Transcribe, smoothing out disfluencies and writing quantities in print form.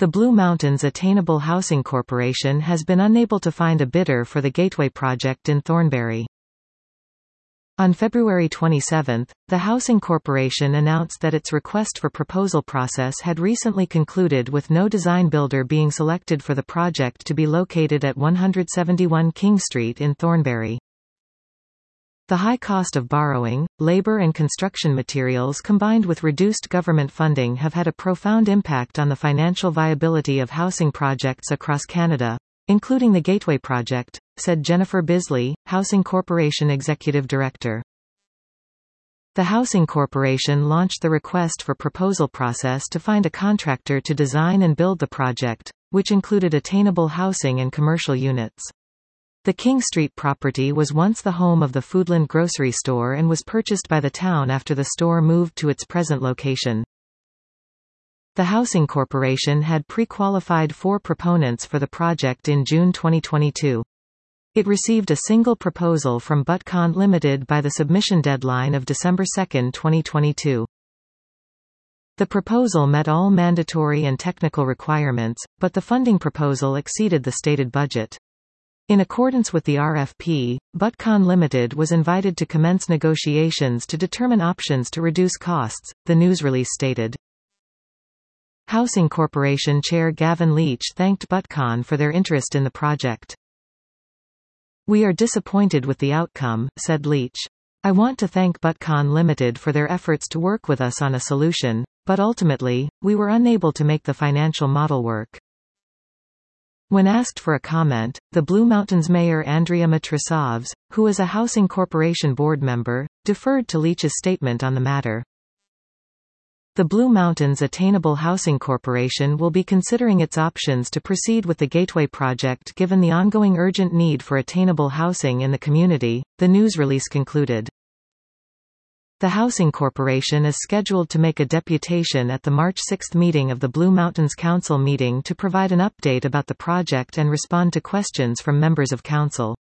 The Blue Mountains Attainable Housing Corporation has been unable to find a bidder for the Gateway project in Thornbury. On February 27, the Housing Corporation announced that its request for proposal process had recently concluded, with no design builder being selected for the project to be located at 171 King Street in Thornbury. The high cost of borrowing, labor and construction materials combined with reduced government funding have had a profound impact on the financial viability of housing projects across Canada, including the Gateway project, said Jennifer Bisley, Housing Corporation Executive Director. The Housing Corporation launched the request for proposal process to find a contractor to design and build the project, which included attainable housing and commercial units. The King Street property was once the home of the Foodland grocery store and was purchased by the town after the store moved to its present location. The Housing Corporation had pre-qualified 4 proponents for the project in June 2022. It received a single proposal from Butcon Limited by the submission deadline of December 2, 2022. The proposal met all mandatory and technical requirements, but the funding proposal exceeded the stated budget. In accordance with the RFP, Butcon Limited was invited to commence negotiations to determine options to reduce costs, the news release stated. Housing Corporation Chair Gavin Leach thanked Butcon for their interest in the project. "We are disappointed with the outcome," said Leach. "I want to thank Butcon Limited for their efforts to work with us on a solution, but ultimately, we were unable to make the financial model work." When asked for a comment, the Blue Mountains Mayor Andrea Matrosavs, who is a Housing Corporation board member, deferred to Leach's statement on the matter. The Blue Mountains Attainable Housing Corporation will be considering its options to proceed with the Gateway project given the ongoing urgent need for attainable housing in the community, the news release concluded. The Housing Corporation is scheduled to make a deputation at the March 6 meeting of the Blue Mountains Council meeting to provide an update about the project and respond to questions from members of council.